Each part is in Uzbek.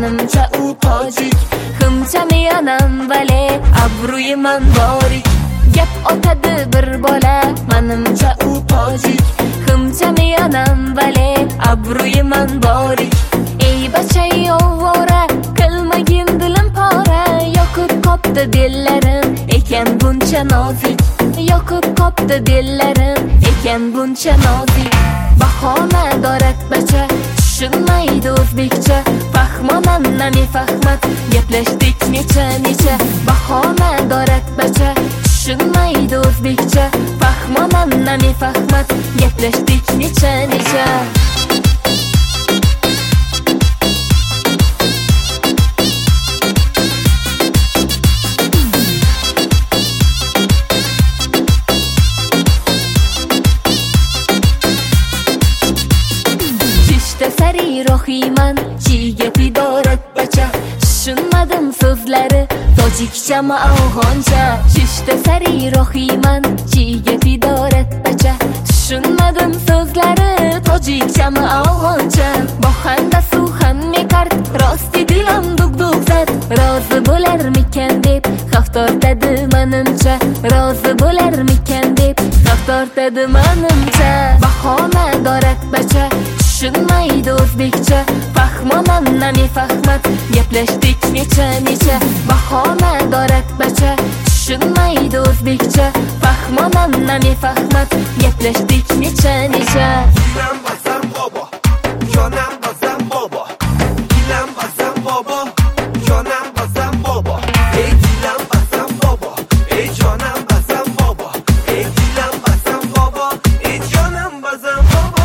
manimcha u tojik. Himchami anam vale, abruyi man borik. Gap otadi bir bola, manimcha u tojik. Himchami anam vale, abruyi man borik. Ey bachay ovora, qilmagin dilim pora. Yoqib qopti dillarim, ekan buncha nozik. Yoqib qopti dillarim, ekan buncha nozik. Bahona dorat bacha, tushunmaydi o'zbekcha. Fahmonam nami fahmat, gaplashdik necha. Bahona dorat bacha, tushunmaydi o'zbekcha. Fahmonam nami fahmat, gaplashdik necha. Sari rohiman, chiga fidorat bacha. Tushunmadim so'zlari, tojikchami afg'oncha. Shishda sari rohiman, chiga fidorat bacha. Tushunmadim so'zlari, tojikchami afg'oncha. Bohanda suhan mekart, rosti dilam dug zat. Rozi bo'larmikan deb xavf tortadi manimcha. Rozi bo'larmikan deb xavf tortadi manimcha. Bahona dorat bacha, tushunmaydi o'zbekcha. Fahmonam nami fahmat, gaplashdik necha. Bahona dorat bacha, tushunmaydi o'zbekcha. Fahmonam nami fahmat, gaplashdik necha. Dilam bazam bobo, jonam bazam bobo. Dilam bazam bobo, jonam bazam bobo. Ey dilam bazam bobo, ey jonam bazam bobo. Ey dilam bazam bobo, ey jonam bazam bobo.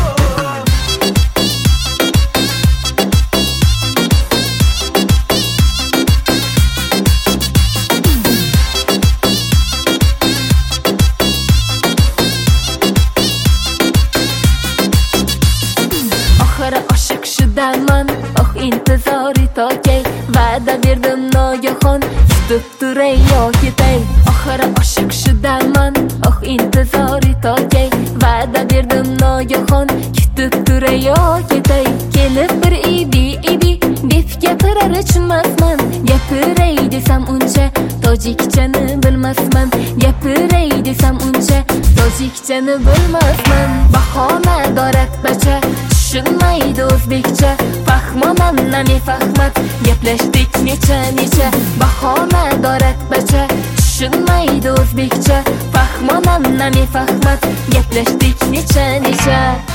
Oshiq shudaman, intizori tokay. Va'da berdim nogahon, kutib turay yo ketay. Oxiri oshiq shudaman, intizori tokay. Va'da berdim nogahon, kutib turay yo ketay. Kelib bir idi deb gapirar tushunmasman. Gapiray desam uncha, tojikchani bilmasman. Gapiray desam uncha, tojikchani bilmasman. Bahona dorat bacha, tushunmaydi o'zbekcha. Fahmonam nami fahmat, gaplashdik necha. Bahona dorat bacha, tushunmaydi o'zbekcha. Fahmonam nami fahmat, gaplashdik necha.